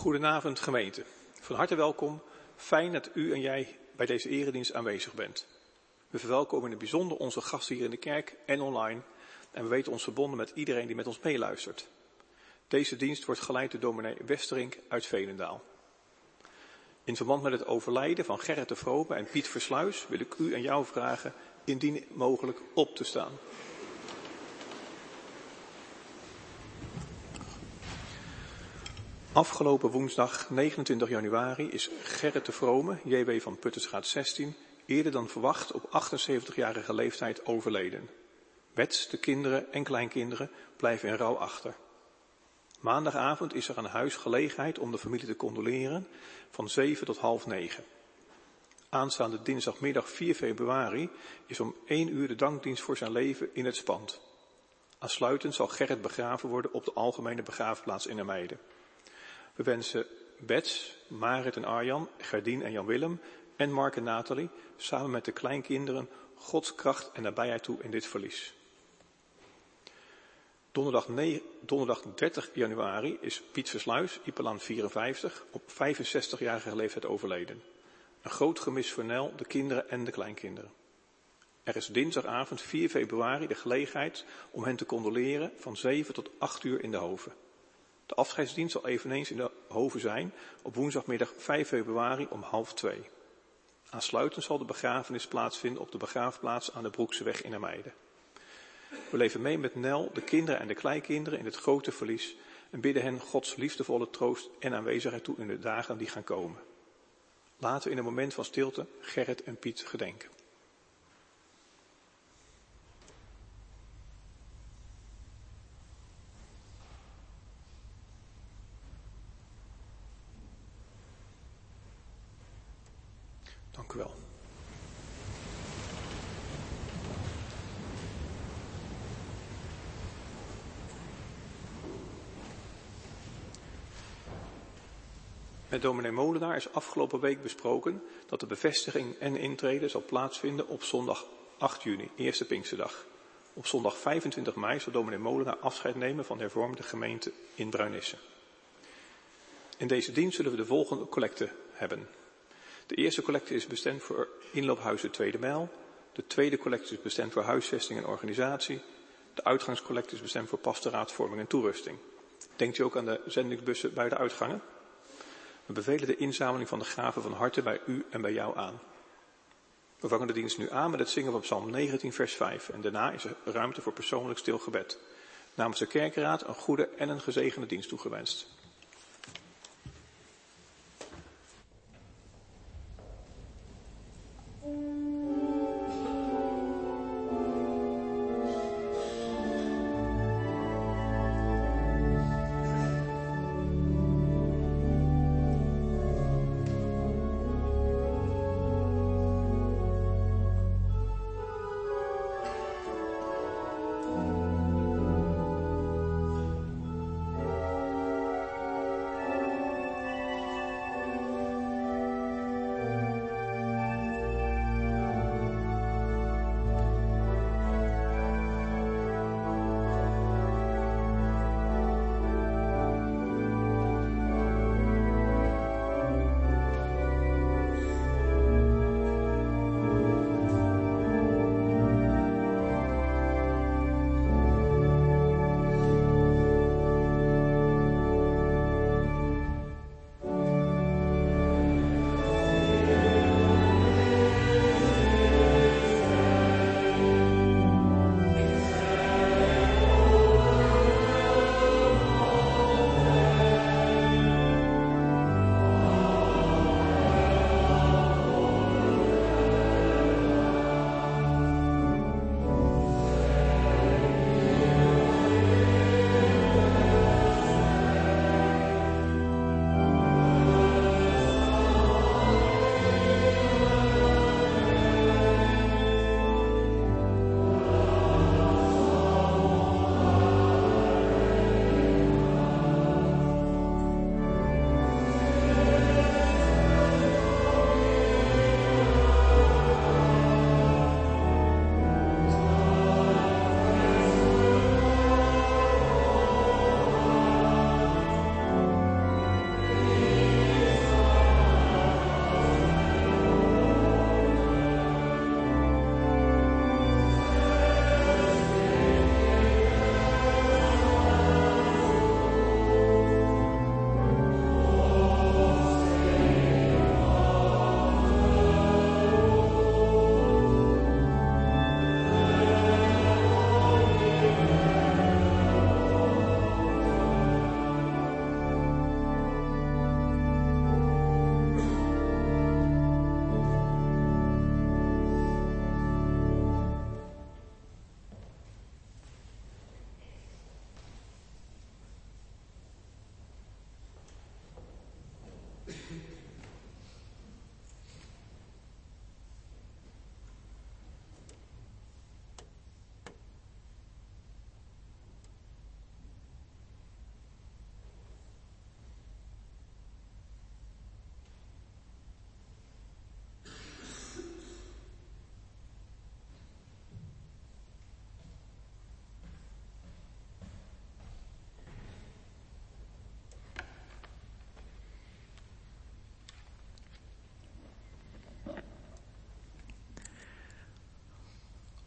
Goedenavond gemeente. Van harte welkom. Fijn dat u en jij bij deze eredienst aanwezig bent. We verwelkomen in het bijzonder onze gasten hier in de kerk en online. En we weten ons verbonden met iedereen die met ons meeluistert. Deze dienst wordt geleid door dominee Westerink uit Veenendaal. In verband met het overlijden van Gerrit de Vrome en Piet Versluis wil ik u en jou vragen indien mogelijk op te staan. Afgelopen woensdag 29 januari is Gerrit de Vrome, JW van Puttersgraat 16, eerder dan verwacht op 78-jarige leeftijd overleden. Wets, de kinderen en kleinkinderen blijven in rouw achter. Maandagavond is er aan huis gelegenheid om de familie te condoleren van 7 tot 8:30. Aanstaande dinsdagmiddag 4 februari is om 1 uur de dankdienst voor zijn leven in het Spand. Aansluitend zal Gerrit begraven worden op de algemene begraafplaats in Ermeijden. We wensen Bets, Marit en Arjan, Gerdien en Jan-Willem en Mark en Nathalie samen met de kleinkinderen Gods kracht en nabijheid toe in dit verlies. Donderdag 30 januari is Piet Versluis, Ipelaan 54, op 65-jarige leeftijd overleden. Een groot gemis voor Nel, de kinderen en de kleinkinderen. Er is dinsdagavond 4 februari de gelegenheid om hen te condoleren van 7 tot 8 uur in de Hoeve. De afscheidsdienst zal eveneens in de Hoeve zijn op woensdagmiddag 5 februari om 1:30. Aansluitend zal de begrafenis plaatsvinden op de begraafplaats aan de Broekseweg in Ermeijden. We leven mee met Nel, de kinderen en de kleinkinderen in het grote verlies en bidden hen Gods liefdevolle troost en aanwezigheid toe in de dagen die gaan komen. Laten we in een moment van stilte Gerrit en Piet gedenken. Dank u wel. Met dominee Molenaar is afgelopen week besproken dat de bevestiging en intrede zal plaatsvinden op zondag 8 juni, eerste Pinksterdag. Op zondag 25 mei zal dominee Molenaar afscheid nemen van de hervormde gemeente in Bruinisse. In deze dienst zullen we de volgende collecte hebben. De eerste collecte is bestemd voor inloophuizen Tweede Mijl. De tweede collecte is bestemd voor huisvesting en organisatie. De uitgangscollecte is bestemd voor pastoraat, vorming en toerusting. Denkt u ook aan de zendingsbussen bij de uitgangen? We bevelen de inzameling van de gaven van harte bij u en bij jou aan. We vangen de dienst nu aan met het zingen van Psalm 19 vers 5 en daarna is er ruimte voor persoonlijk stil gebed. Namens de kerkenraad een goede en een gezegende dienst toegewenst.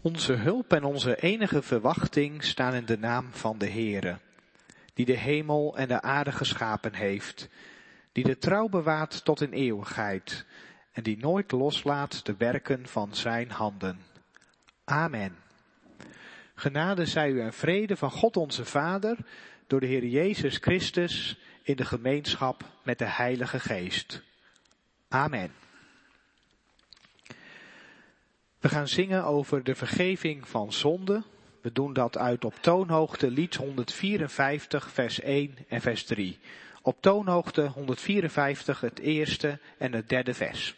Onze hulp en onze enige verwachting staan in de naam van de Heere, die de hemel en de aarde geschapen heeft, die de trouw bewaart tot in eeuwigheid en die nooit loslaat de werken van zijn handen. Amen. Genade zij u en vrede van God onze Vader, door de Heer Jezus Christus, in de gemeenschap met de Heilige Geest. Amen. We gaan zingen over de vergeving van zonde. We doen dat uit op toonhoogte lied 154 vers 1 en vers 3. Op toonhoogte 154 het eerste en het derde vers.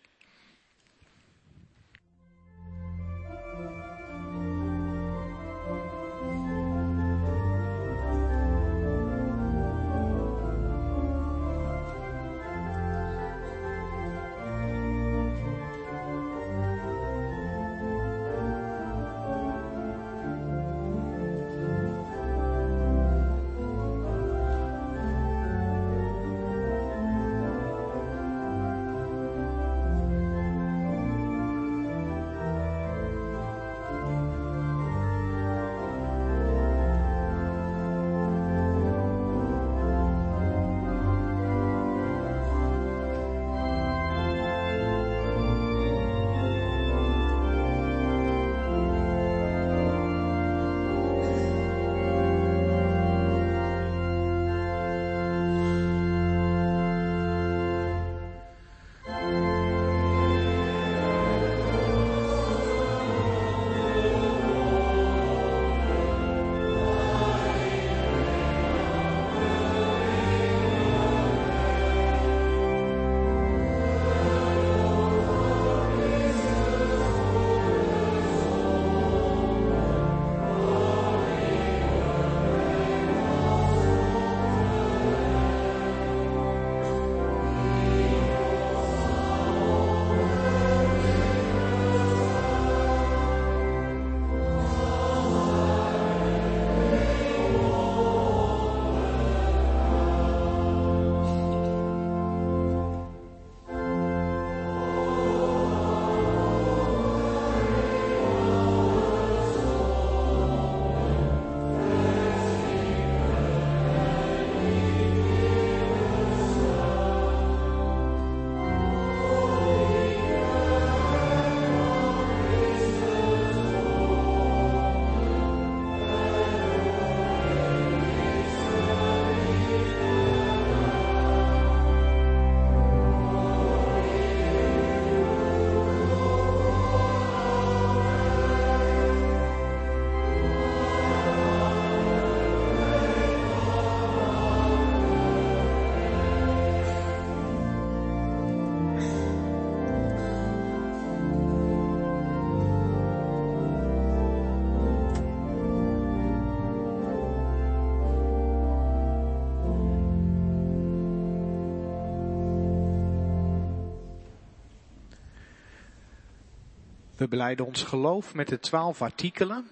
We belijden ons geloof met de 12 artikelen.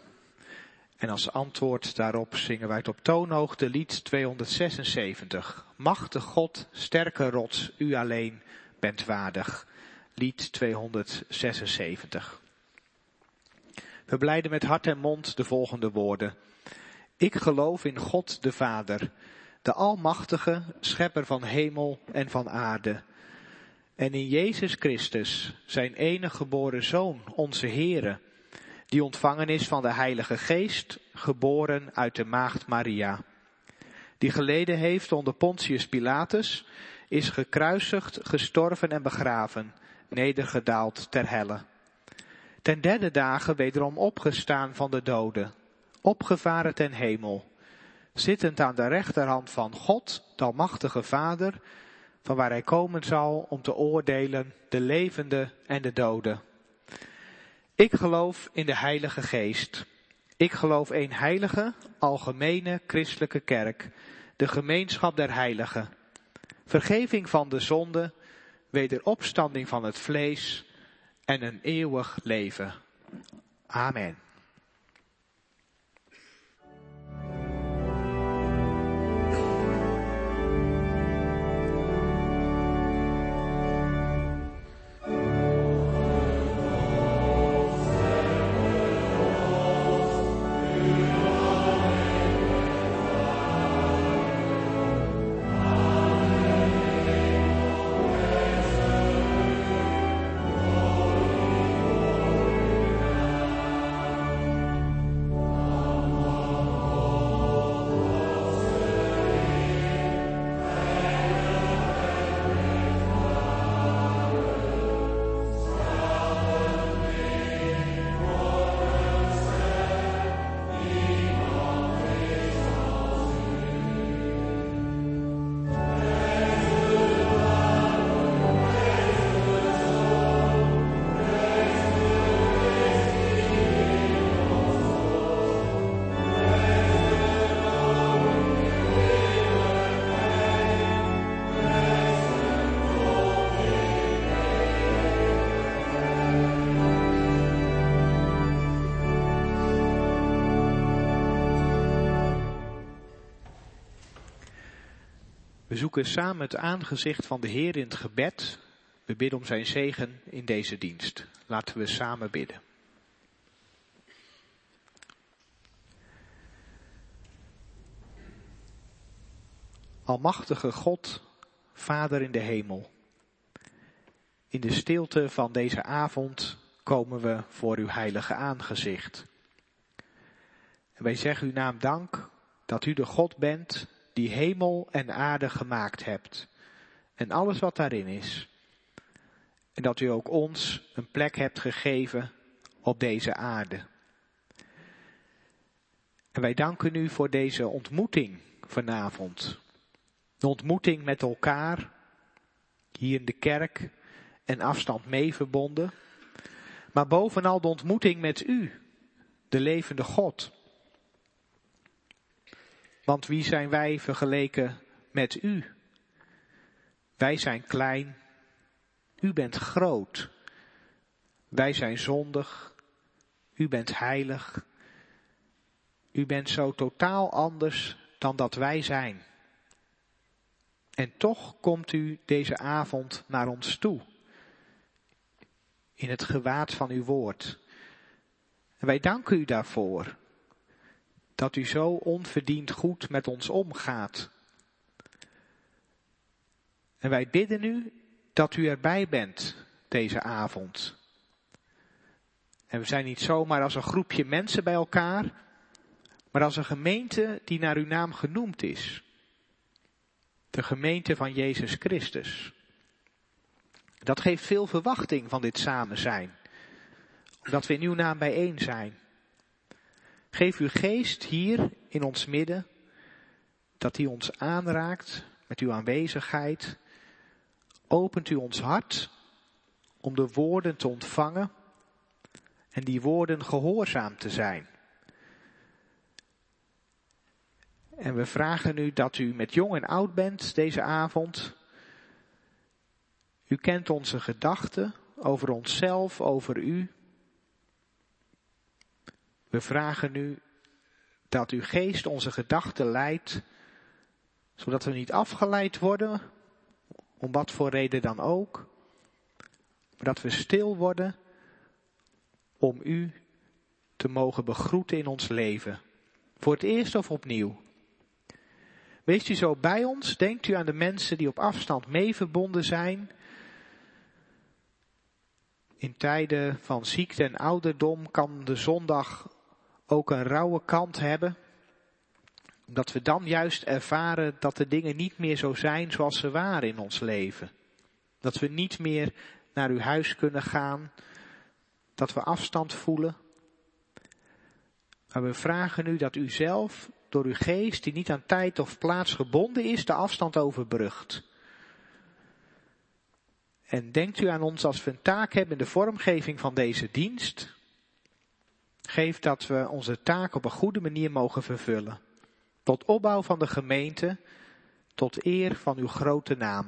En als antwoord daarop zingen wij het op toonhoogte lied 276. Machtig God, sterke rots, u alleen bent waardig. Lied 276. We belijden met hart en mond de volgende woorden. Ik geloof in God de Vader, de Almachtige, schepper van hemel en van aarde. En in Jezus Christus, zijn enige geboren Zoon, onze Heere, die ontvangen is van de Heilige Geest, geboren uit de maagd Maria. Die geleden heeft onder Pontius Pilatus, is gekruisigd, gestorven en begraven, nedergedaald ter helle. Ten derde dagen wederom opgestaan van de doden, opgevaren ten hemel, zittend aan de rechterhand van God, de Almachtige Vader, van waar hij komen zal om te oordelen de levenden en de doden. Ik geloof in de Heilige Geest. Ik geloof één heilige, algemene, christelijke kerk, de gemeenschap der heiligen, vergeving van de zonde, wederopstanding van het vlees en een eeuwig leven. Amen. We zoeken samen het aangezicht van de Heer in het gebed. We bidden om zijn zegen in deze dienst. Laten we samen bidden. Almachtige God, Vader in de hemel. In de stilte van deze avond komen we voor uw heilige aangezicht. En wij zeggen uw naam dank dat u de God bent die hemel en aarde gemaakt hebt. En alles wat daarin is. En dat u ook ons een plek hebt gegeven op deze aarde. En wij danken u voor deze ontmoeting vanavond. De ontmoeting met elkaar, hier in de kerk en afstand mee verbonden. Maar bovenal de ontmoeting met u, de levende God. Want wie zijn wij vergeleken met u? Wij zijn klein, u bent groot. Wij zijn zondig, u bent heilig. U bent zo totaal anders dan dat wij zijn. En toch komt u deze avond naar ons toe. In het gewaad van uw woord. En wij danken u daarvoor. Dat u zo onverdiend goed met ons omgaat. En wij bidden u dat u erbij bent deze avond. En we zijn niet zomaar als een groepje mensen bij elkaar, maar als een gemeente die naar uw naam genoemd is. De gemeente van Jezus Christus. Dat geeft veel verwachting van dit samen zijn. Omdat we in uw naam bijeen zijn. Geef uw geest hier in ons midden, dat hij ons aanraakt met uw aanwezigheid. Opent u ons hart om de woorden te ontvangen en die woorden gehoorzaam te zijn. En we vragen u dat u met jong en oud bent deze avond. U kent onze gedachten over onszelf, over u. We vragen u dat uw geest onze gedachten leidt, zodat we niet afgeleid worden, om wat voor reden dan ook. Maar dat we stil worden om u te mogen begroeten in ons leven. Voor het eerst of opnieuw. Wees u zo bij ons, denkt u aan de mensen die op afstand mee verbonden zijn. In tijden van ziekte en ouderdom kan de zondag ook een rauwe kant hebben. Dat we dan juist ervaren dat de dingen niet meer zo zijn zoals ze waren in ons leven. Dat we niet meer naar uw huis kunnen gaan. Dat we afstand voelen. Maar we vragen u dat u zelf door uw geest, die niet aan tijd of plaats gebonden is, de afstand overbrugt. En denkt u aan ons als we een taak hebben in de vormgeving van deze dienst. Geef dat we onze taak op een goede manier mogen vervullen. Tot opbouw van de gemeente, tot eer van uw grote naam.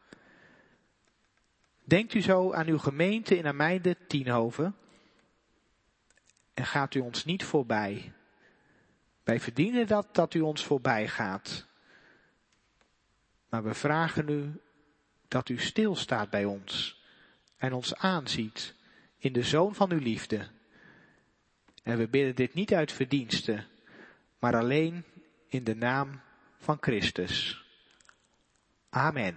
Denkt u zo aan uw gemeente in Ameide Tienhoven. En gaat u ons niet voorbij. Wij verdienen dat u ons voorbij gaat. Maar we vragen u dat u stilstaat bij ons. En ons aanziet in de Zoon van uw liefde. En we bidden dit niet uit verdiensten, maar alleen in de naam van Christus. Amen.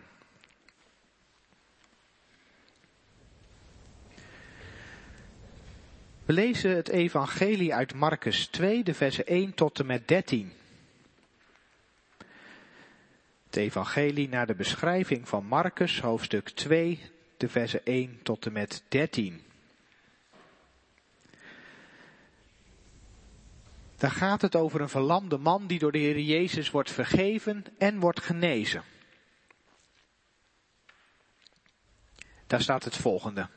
We lezen het evangelie uit Marcus 2, de versen 1 tot en met 13. Het evangelie naar de beschrijving van Marcus, hoofdstuk 2, de versen 1 tot en met 13. Daar gaat het over een verlamde man die door de Heer Jezus wordt vergeven en wordt genezen. Daar staat het volgende.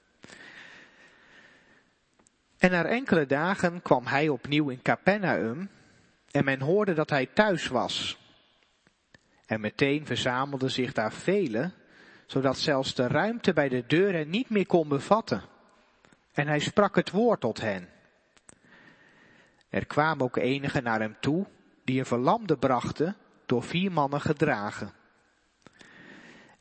En na enkele dagen kwam hij opnieuw in Capernaum en men hoorde dat hij thuis was. En meteen verzamelden zich daar velen, zodat zelfs de ruimte bij de deur hen niet meer kon bevatten. En hij sprak het woord tot hen. Er kwamen ook enigen naar hem toe, die een verlamde brachten, door 4 mannen gedragen.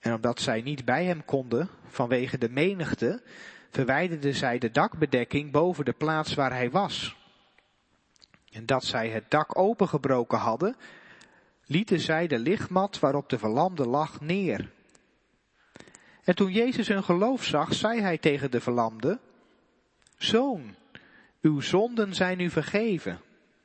En omdat zij niet bij hem konden, vanwege de menigte, verwijderden zij de dakbedekking boven de plaats waar hij was. En dat zij het dak opengebroken hadden, lieten zij de lichtmat waarop de verlamde lag neer. En toen Jezus hun geloof zag, zei hij tegen de verlamde: Zoon, uw zonden zijn u vergeven.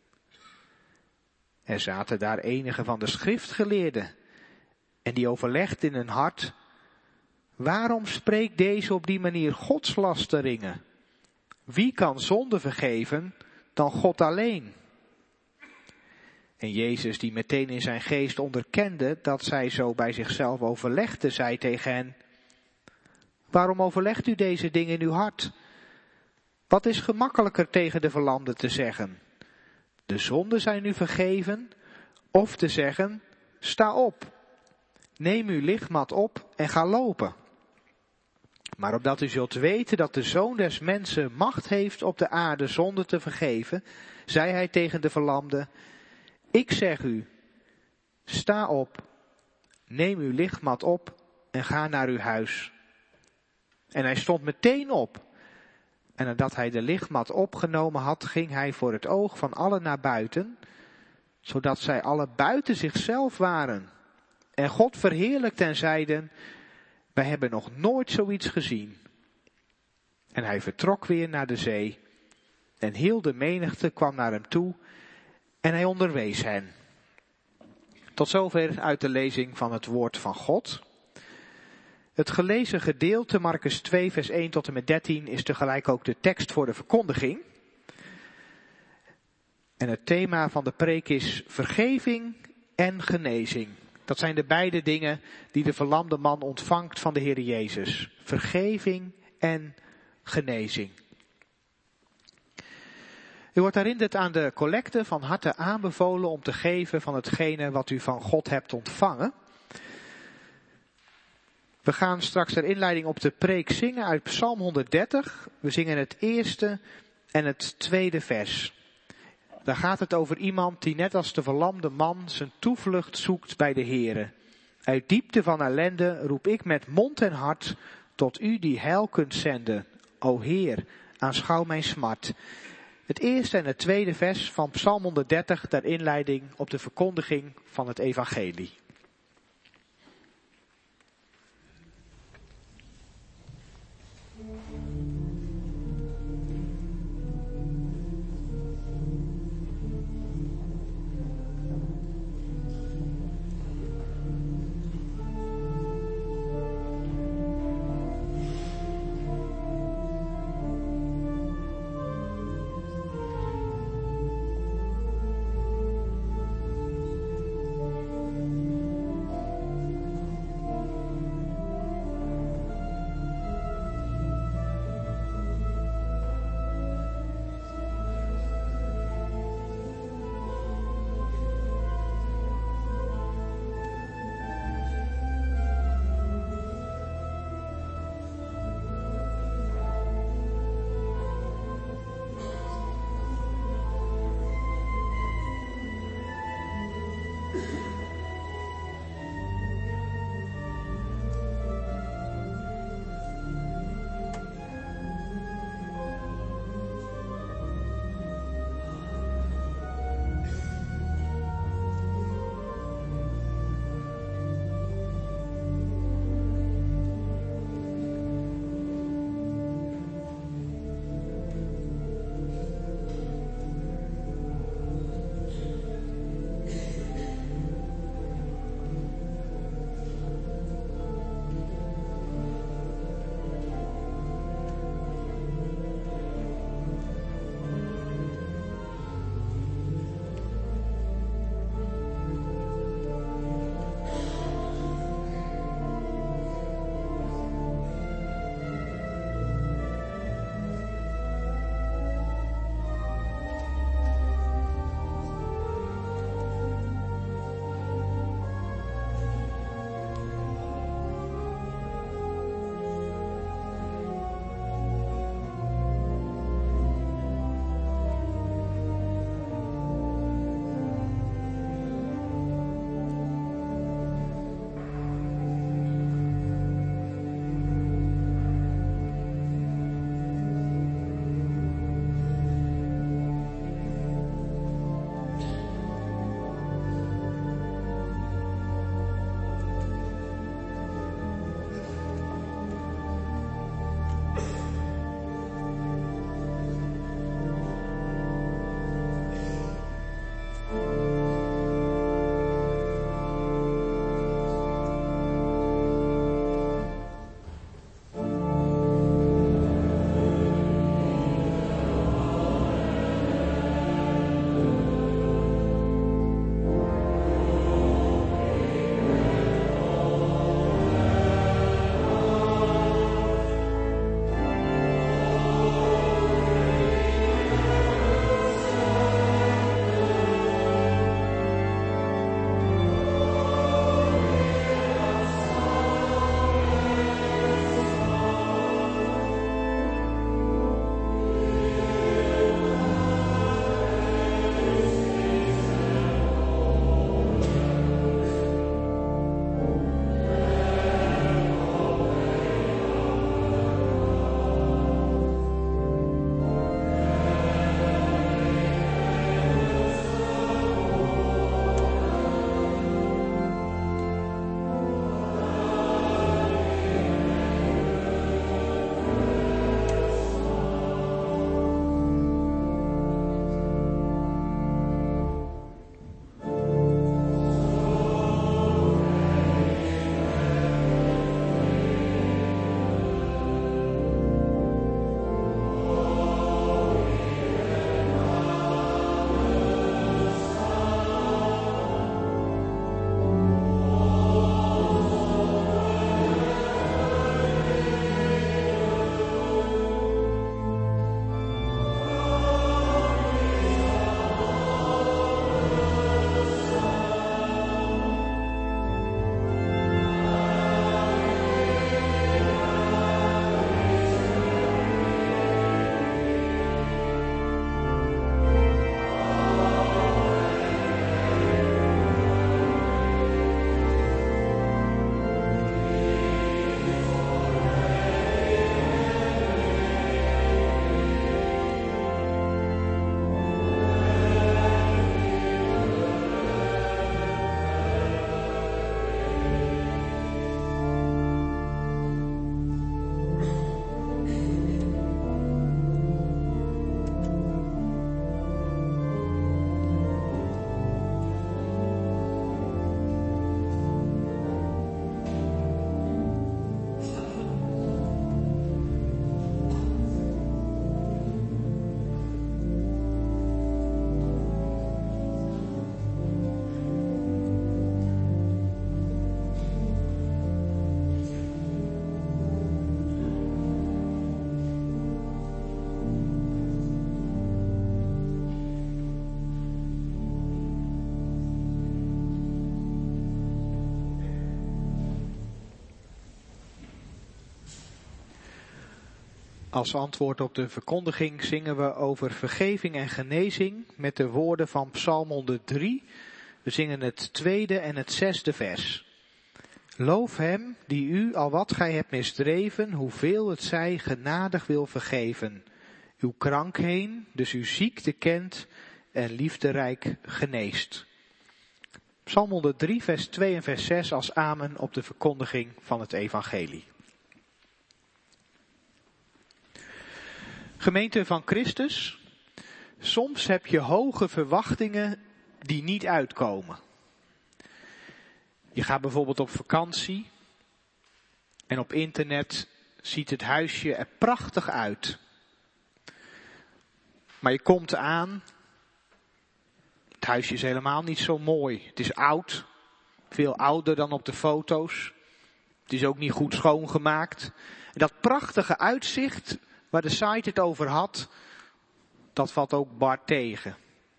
Er zaten daar enige van de schriftgeleerden, en die overlegden in hun hart: waarom spreekt deze op die manier godslasteringen? Wie kan zonde vergeven dan God alleen? En Jezus, die meteen in zijn geest onderkende dat zij zo bij zichzelf overlegden, zei tegen hen: waarom overlegt u deze dingen in uw hart? Wat is gemakkelijker tegen de verlamde te zeggen? De zonden zijn u vergeven, of te zeggen: sta op, neem uw lichtmat op en ga lopen. Maar opdat u zult weten dat de Zoon des Mensen macht heeft op de aarde zonde te vergeven, zei hij tegen de verlamde: ik zeg u, sta op, neem uw lichtmat op en ga naar uw huis. En hij stond meteen op. En nadat hij de lichtmat opgenomen had, ging hij voor het oog van allen naar buiten, zodat zij alle buiten zichzelf waren. En God verheerlijkte en zeiden: wij hebben nog nooit zoiets gezien. En hij vertrok weer naar de zee. En heel de menigte kwam naar hem toe en hij onderwees hen. Tot zover uit de lezing van het woord van God. Het gelezen gedeelte, Marcus 2, vers 1 tot en met 13, is tegelijk ook de tekst voor de verkondiging. En het thema van de preek is vergeving en genezing. Dat zijn de beide dingen die de verlamde man ontvangt van de Heer Jezus. Vergeving en genezing. U wordt herinnerd aan de collecte, van harte aanbevolen om te geven van hetgene wat u van God hebt ontvangen. We gaan straks ter inleiding op de preek zingen uit Psalm 130. We zingen het eerste en het tweede vers. Daar gaat het over iemand die net als de verlamde man zijn toevlucht zoekt bij de Heere. Uit diepte van ellende roep ik met mond en hart tot u die heil kunt zenden. O Heer, aanschouw mijn smart. Het eerste en het tweede vers van Psalm 130 ter inleiding op de verkondiging van het evangelie. Als antwoord op de verkondiging zingen we over vergeving en genezing met de woorden van Psalm 103. We zingen het 2e en het 6e vers. Loof hem die u, al wat gij hebt misdreven, hoeveel het zij, genadig wil vergeven. Uw krankheden, dus uw ziekte kent en liefderijk geneest. Psalm 103 vers 2 en vers 6 als amen op de verkondiging van het evangelie. Gemeente van Christus, soms heb je hoge verwachtingen die niet uitkomen. Je gaat bijvoorbeeld op vakantie en op internet ziet het huisje er prachtig uit. Maar je komt aan, het huisje is helemaal niet zo mooi. Het is oud, veel ouder dan op de foto's. Het is ook niet goed schoongemaakt. En dat prachtige uitzicht waar de site het over had, dat valt ook bar tegen.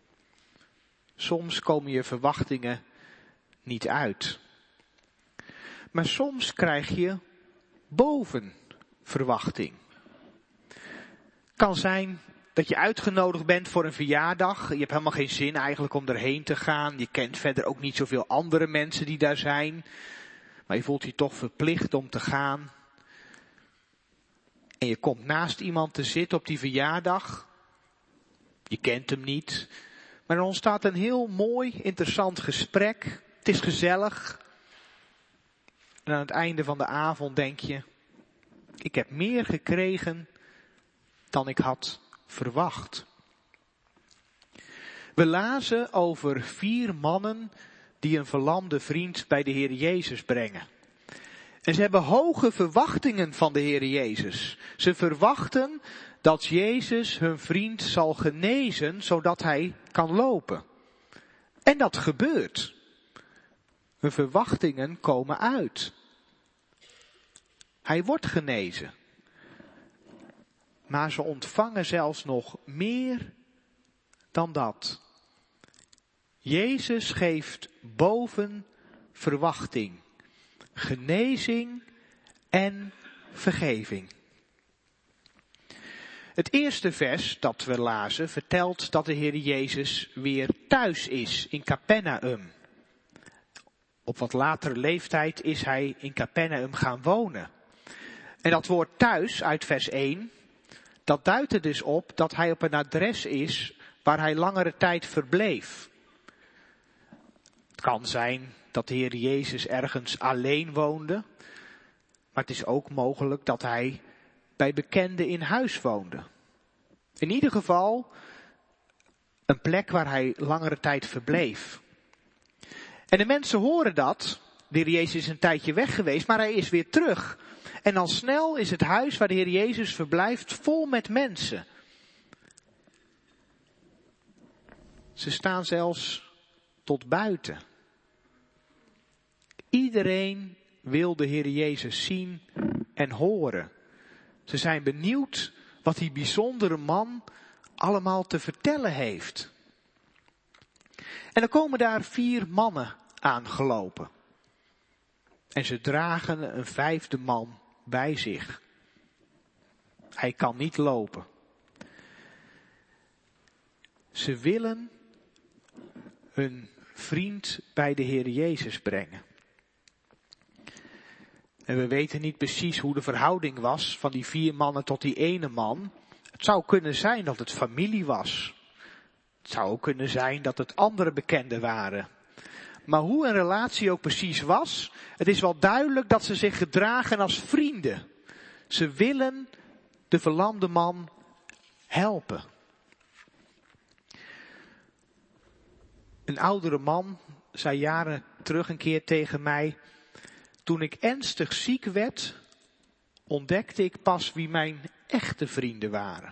Soms komen je verwachtingen niet uit. Maar soms krijg je boven verwachting. Kan zijn dat je uitgenodigd bent voor een verjaardag. Je hebt helemaal geen zin eigenlijk om erheen te gaan. Je kent verder ook niet zoveel andere mensen die daar zijn. Maar je voelt je toch verplicht om te gaan. En je komt naast iemand te zitten op die verjaardag. Je kent hem niet. Maar er ontstaat een heel mooi, interessant gesprek. Het is gezellig. En aan het einde van de avond denk je, ik heb meer gekregen dan ik had verwacht. We lazen over 4 mannen die een verlamde vriend bij de Heer Jezus brengen. En ze hebben hoge verwachtingen van de Heer Jezus. Ze verwachten dat Jezus hun vriend zal genezen, zodat hij kan lopen. En dat gebeurt. Hun verwachtingen komen uit. Hij wordt genezen. Maar ze ontvangen zelfs nog meer dan dat. Jezus geeft boven verwachting, genezing en vergeving. Het eerste vers dat we lazen vertelt dat de Heer Jezus weer thuis is in Capernaum. Op wat latere leeftijd is hij in Capernaum gaan wonen. En dat woord thuis uit vers 1, dat duidt er dus op dat hij op een adres is waar hij langere tijd verbleef. Het kan zijn dat de Heer Jezus ergens alleen woonde, maar het is ook mogelijk dat hij bij bekenden in huis woonde. In ieder geval een plek waar hij langere tijd verbleef. En de mensen horen dat. De Heer Jezus is een tijdje weg geweest, maar hij is weer terug. En al snel is het huis waar de Heer Jezus verblijft vol met mensen. Ze staan zelfs tot buiten. Iedereen wil de Heer Jezus zien en horen. Ze zijn benieuwd wat die bijzondere man allemaal te vertellen heeft. En dan komen daar 4 mannen aangelopen. En ze dragen een 5e man bij zich. Hij kan niet lopen. Ze willen hun vriend bij de Heer Jezus brengen. En we weten niet precies hoe de verhouding was van die 4 mannen tot die ene man. Het zou kunnen zijn dat het familie was. Het zou ook kunnen zijn dat het andere bekenden waren. Maar hoe een relatie ook precies was, het is wel duidelijk dat ze zich gedragen als vrienden. Ze willen de verlamde man helpen. Een oudere man zei jaren terug een keer tegen mij, toen ik ernstig ziek werd, ontdekte ik pas wie mijn echte vrienden waren.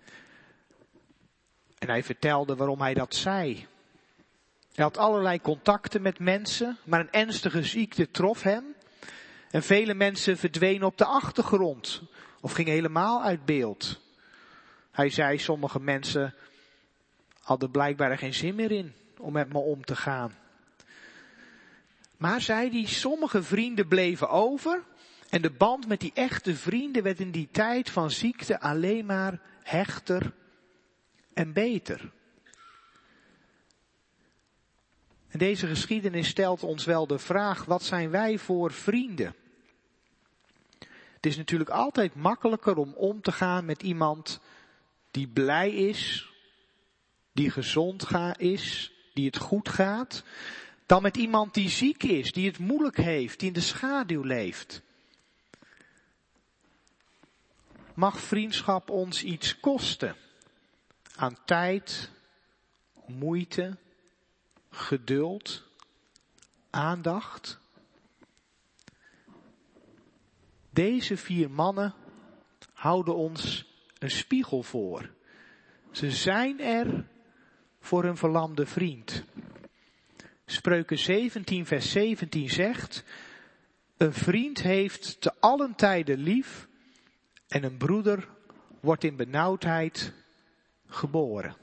En hij vertelde waarom hij dat zei. Hij had allerlei contacten met mensen, maar een ernstige ziekte trof hem. En vele mensen verdwenen op de achtergrond of gingen helemaal uit beeld. Hij zei, sommige mensen hadden blijkbaar er geen zin meer in om met me om te gaan. Maar zei hij, sommige vrienden bleven over En de band met die echte vrienden werd in die tijd van ziekte alleen maar hechter en beter. En deze geschiedenis stelt ons wel de vraag, wat zijn wij voor vrienden? Het is natuurlijk altijd makkelijker om te gaan met iemand die blij is, die gezond is, die het goed gaat, dan met iemand die ziek is, die het moeilijk heeft, die in de schaduw leeft. Mag vriendschap ons iets kosten? Aan tijd, moeite, geduld, aandacht. Deze 4 mannen houden ons een spiegel voor. Ze zijn er voor hun verlamde vriend. Spreuken 17 vers 17 zegt, een vriend heeft te allen tijden lief en een broeder wordt in benauwdheid geboren.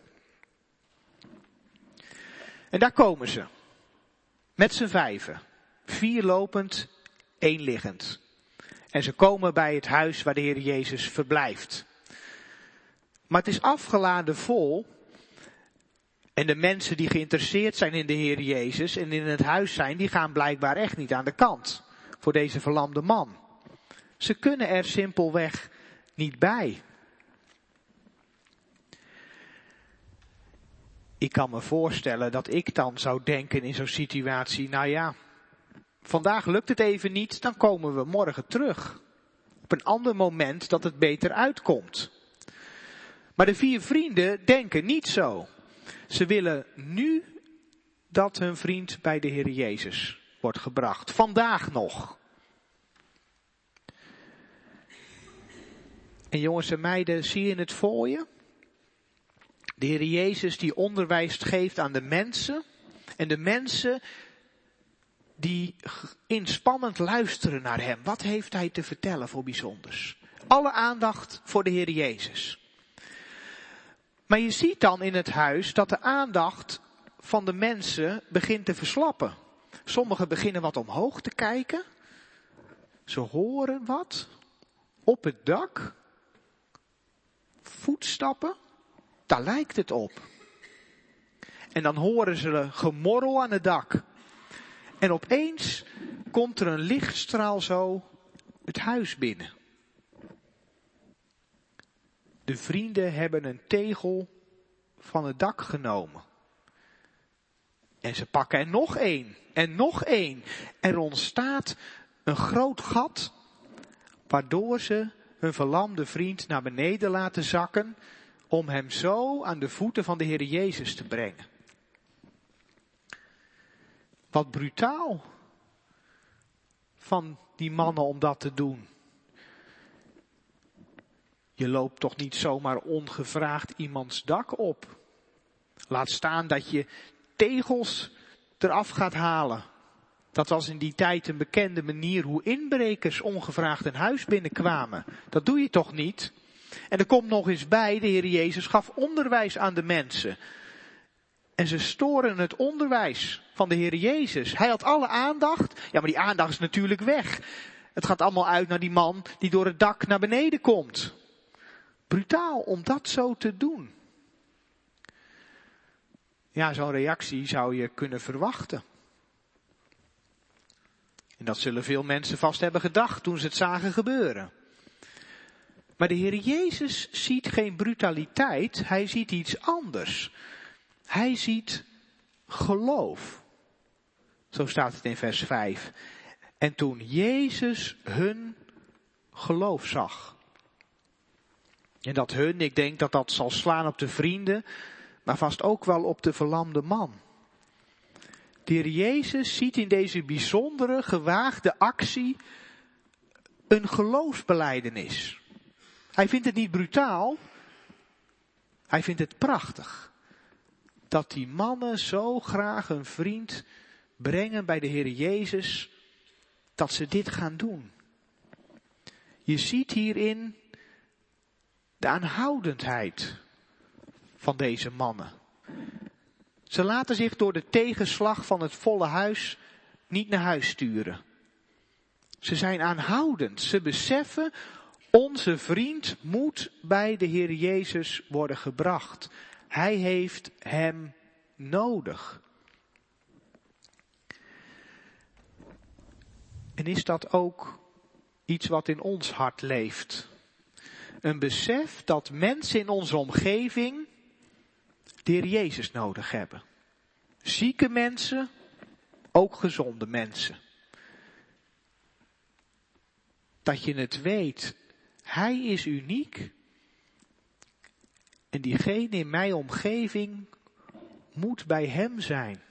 En daar komen ze. Met z'n 5. 4 lopend, 1 liggend. En ze komen bij het huis waar de Heer Jezus verblijft. Maar het is afgeladen vol. En de mensen die geïnteresseerd zijn in de Heer Jezus en in het huis zijn, die gaan blijkbaar echt niet aan de kant voor deze verlamde man. Ze kunnen er simpelweg niet bij. Ik kan me voorstellen dat ik dan zou denken in zo'n situatie, nou ja, vandaag lukt het even niet, dan komen we morgen terug. Op een ander moment dat het beter uitkomt. Maar de 4 vrienden denken niet zo. Ze willen nu dat hun vriend bij de Heer Jezus wordt gebracht. Vandaag nog. En jongens en meiden, zie je het voor je? De Heer Jezus die onderwijs geeft aan de mensen. En de mensen die inspannend luisteren naar hem. Wat heeft hij te vertellen voor bijzonders? Alle aandacht voor de Heer Jezus. Maar je ziet dan in het huis dat de aandacht van de mensen begint te verslappen. Sommigen beginnen wat omhoog te kijken. Ze horen wat. Op het dak. Voetstappen. Daar lijkt het op. En dan horen ze gemorrel aan het dak. En opeens komt er een lichtstraal zo het huis binnen. De vrienden hebben een tegel van het dak genomen. En ze pakken er nog 1. En nog 1. Er ontstaat een groot gat, waardoor ze hun verlamde vriend naar beneden laten zakken, om hem zo aan de voeten van de Heer Jezus te brengen. Wat brutaal van die mannen om dat te doen. Je loopt toch niet zomaar ongevraagd iemands dak op. Laat staan dat je tegels eraf gaat halen. Dat was in die tijd een bekende manier hoe inbrekers ongevraagd een huis binnenkwamen. Dat doe je toch niet? En er komt nog eens bij, de Heer Jezus gaf onderwijs aan de mensen. En ze storen het onderwijs van de Heer Jezus. Hij had alle aandacht. Ja, maar die aandacht is natuurlijk weg. Het gaat allemaal uit naar die man die door het dak naar beneden komt. Brutaal om dat zo te doen. Ja, zo'n reactie zou je kunnen verwachten. En dat zullen veel mensen vast hebben gedacht toen ze het zagen gebeuren. Maar de Heer Jezus ziet geen brutaliteit, hij ziet iets anders. Hij ziet geloof. Zo staat het in vers 5. En toen Jezus hun geloof zag. En dat hun, ik denk dat dat zal slaan op de vrienden, maar vast ook wel op de verlamde man. De Heer Jezus ziet in deze bijzondere, gewaagde actie een geloofsbelijdenis. Hij vindt het niet brutaal, hij vindt het prachtig. Dat die mannen zo graag een vriend brengen bij de Heer Jezus, dat ze dit gaan doen. Je ziet hierin de aanhoudendheid van deze mannen. Ze laten zich door de tegenslag van het volle huis niet naar huis sturen. Ze zijn aanhoudend. Ze beseffen, onze vriend moet bij de Heer Jezus worden gebracht. Hij heeft hem nodig. En is dat ook iets wat in ons hart leeft? Een besef dat mensen in onze omgeving de Heer Jezus nodig hebben. Zieke mensen, ook gezonde mensen. Dat je het weet, Hij is uniek. En diegene in mijn omgeving moet bij Hem zijn.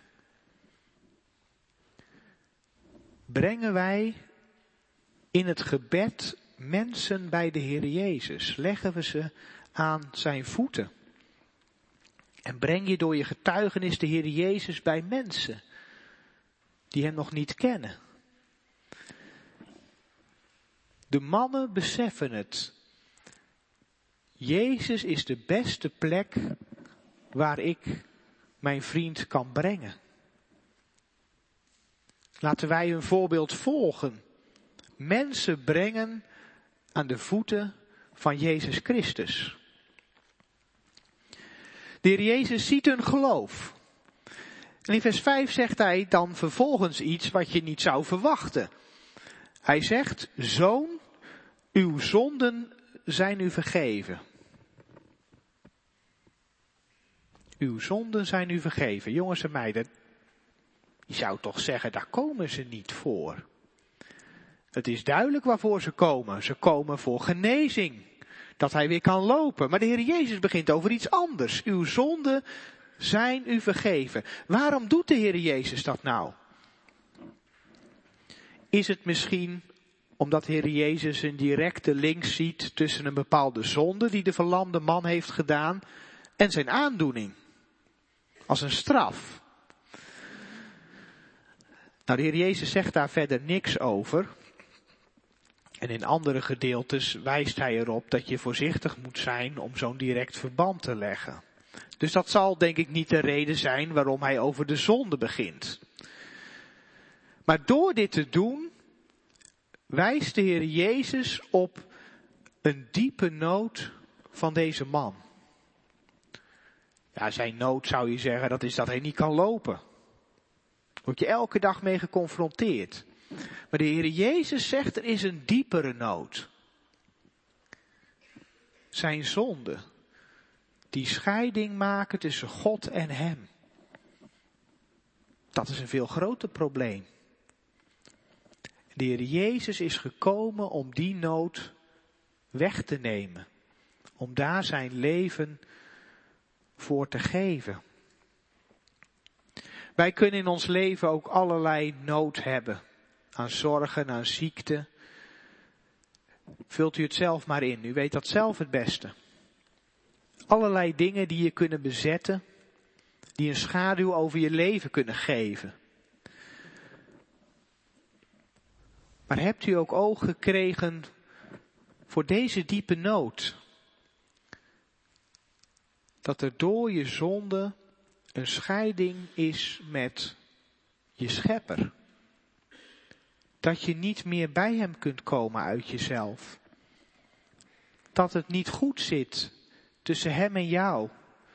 Brengen wij in het gebed mensen bij de Heer Jezus? Leggen we ze aan zijn voeten? En breng je door je getuigenis de Heer Jezus bij mensen die Hem nog niet kennen? De mannen beseffen het. Jezus is de beste plek waar ik mijn vriend kan brengen. Laten wij hun voorbeeld volgen. Mensen brengen aan de voeten van Jezus Christus. De Heer Jezus ziet hun geloof. En in vers 5 zegt hij dan vervolgens iets wat je niet zou verwachten. Hij zegt, Zoon, uw zonden zijn u vergeven. Uw zonden zijn u vergeven. Jongens en meiden, je zou toch zeggen, daar komen ze niet voor. Het is duidelijk waarvoor ze komen. Ze komen voor genezing. Dat hij weer kan lopen. Maar de Heer Jezus begint over iets anders. Uw zonden zijn u vergeven. Waarom doet de Heer Jezus dat nou? Is het misschien omdat de Heer Jezus een directe link ziet tussen een bepaalde zonde die de verlamde man heeft gedaan en zijn aandoening? Als een straf. Nou, de Heer Jezus zegt daar verder niks over. En in andere gedeeltes wijst hij erop dat je voorzichtig moet zijn om zo'n direct verband te leggen. Dus dat zal denk ik niet de reden zijn waarom hij over de zonde begint. Maar door dit te doen, wijst de Heer Jezus op een diepe nood van deze man. Ja, zijn nood zou je zeggen, dat is dat hij niet kan lopen. Daar word je elke dag mee geconfronteerd. Maar de Heer Jezus zegt, er is een diepere nood. Zijn zonde. Die scheiding maken tussen God en hem. Dat is een veel groter probleem. De Heer Jezus is gekomen om die nood weg te nemen. Om daar zijn leven voor te geven. Wij kunnen in ons leven ook allerlei nood hebben. Aan zorgen, aan ziekte. Vult u het zelf maar in. U weet dat zelf het beste. Allerlei dingen die je kunnen bezetten. Die een schaduw over je leven kunnen geven. Maar hebt u ook oog gekregen voor deze diepe nood? Dat er door je zonde een scheiding is met je schepper. Dat je niet meer bij hem kunt komen uit jezelf. Dat het niet goed zit tussen hem en jou.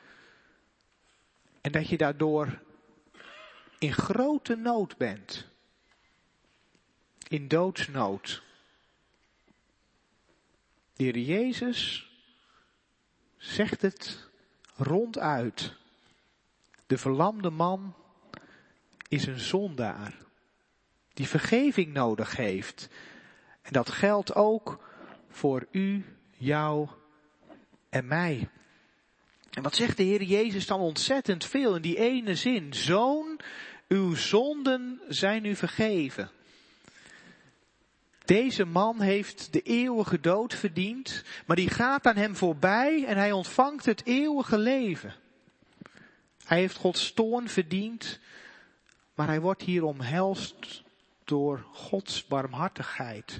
En dat je daardoor in grote nood bent. In doodsnood. De Heer Jezus zegt het ronduit. De verlamde man is een zondaar. Die vergeving nodig heeft. En dat geldt ook voor u, jou en mij. En wat zegt de Heer Jezus dan ontzettend veel in die ene zin? Zoon, uw zonden zijn u vergeven. Deze man heeft de eeuwige dood verdiend, maar die gaat aan hem voorbij en hij ontvangt het eeuwige leven. Hij heeft Gods toorn verdiend, maar hij wordt hier omhelst door Gods barmhartigheid.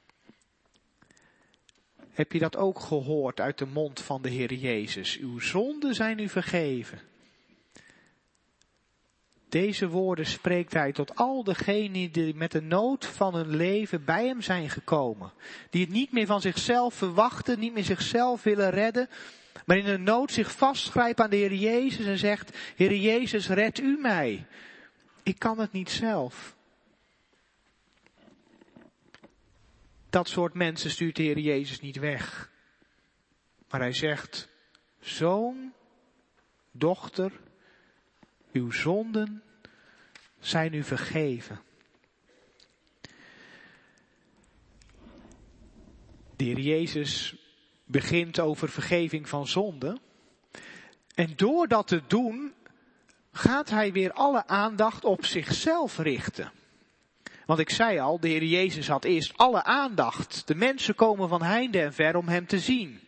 Heb je dat ook gehoord uit de mond van de Heer Jezus? Uw zonden zijn u vergeven. Deze woorden spreekt hij tot al degenen die met de nood van hun leven bij hem zijn gekomen. Die het niet meer van zichzelf verwachten, niet meer zichzelf willen redden, maar in hun nood zich vastgrijpen aan de Heer Jezus en zegt, Heer Jezus, red u mij. Ik kan het niet zelf. Dat soort mensen stuurt de Heer Jezus niet weg. Maar hij zegt, zoon, dochter, uw zonden zijn u vergeven. De Heer Jezus begint over vergeving van zonden. En door dat te doen, gaat hij weer alle aandacht op zichzelf richten. Want ik zei al, de Heer Jezus had eerst alle aandacht. De mensen komen van heinde en ver om hem te zien.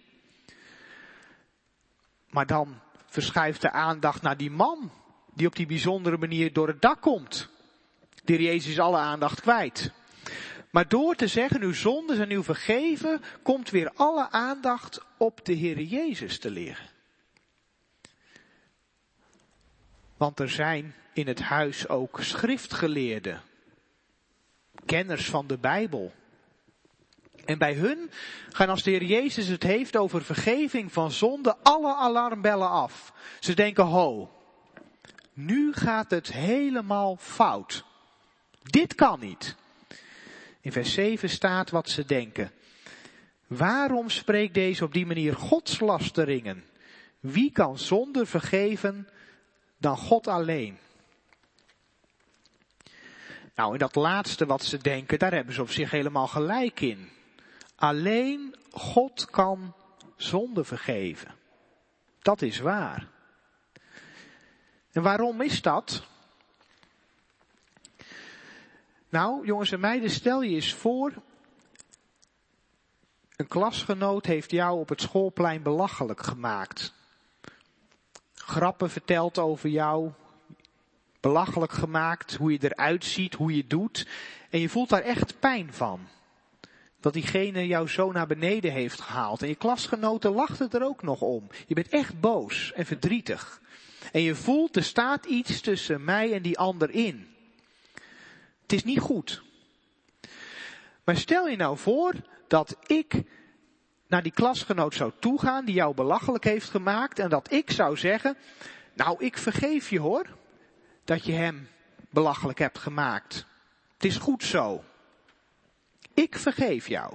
Maar dan verschuift de aandacht naar die man die op die bijzondere manier door het dak komt. De Heer Jezus is alle aandacht kwijt. Maar door te zeggen, uw zonden zijn u vergeven, komt weer alle aandacht op de Heer Jezus te liggen. Want er zijn in het huis ook schriftgeleerden, kenners van de Bijbel. En bij hun gaan, als de Heer Jezus het heeft over vergeving van zonde, alle alarmbellen af. Ze denken, ho, nu gaat het helemaal fout. Dit kan niet. In vers 7 staat wat ze denken. Waarom spreekt deze op die manier godslasteringen? Wie kan zonde vergeven dan God alleen? Nou, en dat laatste wat ze denken, daar hebben ze op zich helemaal gelijk in. Alleen God kan zonde vergeven. Dat is waar. En waarom is dat? Nou, jongens en meiden, stel je eens voor, een klasgenoot heeft jou op het schoolplein belachelijk gemaakt. Grappen verteld over jou, belachelijk gemaakt, hoe je eruit ziet, hoe je doet. En je voelt daar echt pijn van. Dat diegene jou zo naar beneden heeft gehaald. En je klasgenoten lachten er ook nog om. Je bent echt boos en verdrietig. En je voelt, er staat iets tussen mij en die ander in. Het is niet goed. Maar stel je nou voor dat ik naar die klasgenoot zou toegaan die jou belachelijk heeft gemaakt. En dat ik zou zeggen, nou ik vergeef je hoor, dat je hem belachelijk hebt gemaakt. Het is goed zo. Ik vergeef jou.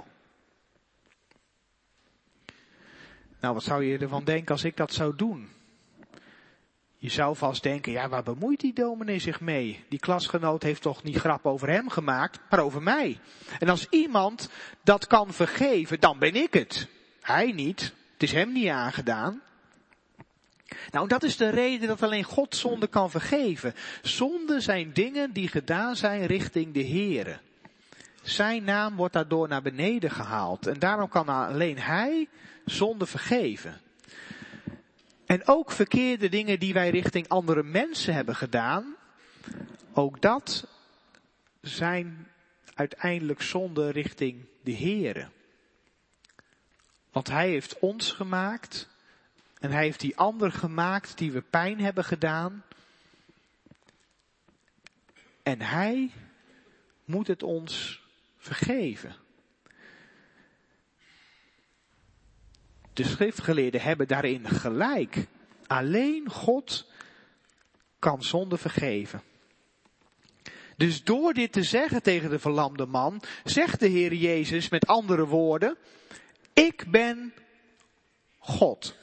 Nou, wat zou je ervan denken als ik dat zou doen? Je zou vast denken, ja, waar bemoeit die dominee zich mee? Die klasgenoot heeft toch niet grap over hem gemaakt, maar over mij. En als iemand dat kan vergeven, dan ben ik het. Hij niet. Het is hem niet aangedaan. Nou, dat is de reden dat alleen God zonde kan vergeven. Zonden zijn dingen die gedaan zijn richting de Here. Zijn naam wordt daardoor naar beneden gehaald. En daarom kan alleen Hij zonde vergeven. En ook verkeerde dingen die wij richting andere mensen hebben gedaan. Ook dat zijn uiteindelijk zonde richting de Here. Want Hij heeft ons gemaakt. En Hij heeft die ander gemaakt die we pijn hebben gedaan. En Hij moet het ons vergeven. De schriftgeleerden hebben daarin gelijk. Alleen God kan zonde vergeven. Dus door dit te zeggen tegen de verlamde man, zegt de Heer Jezus met andere woorden, ik ben God.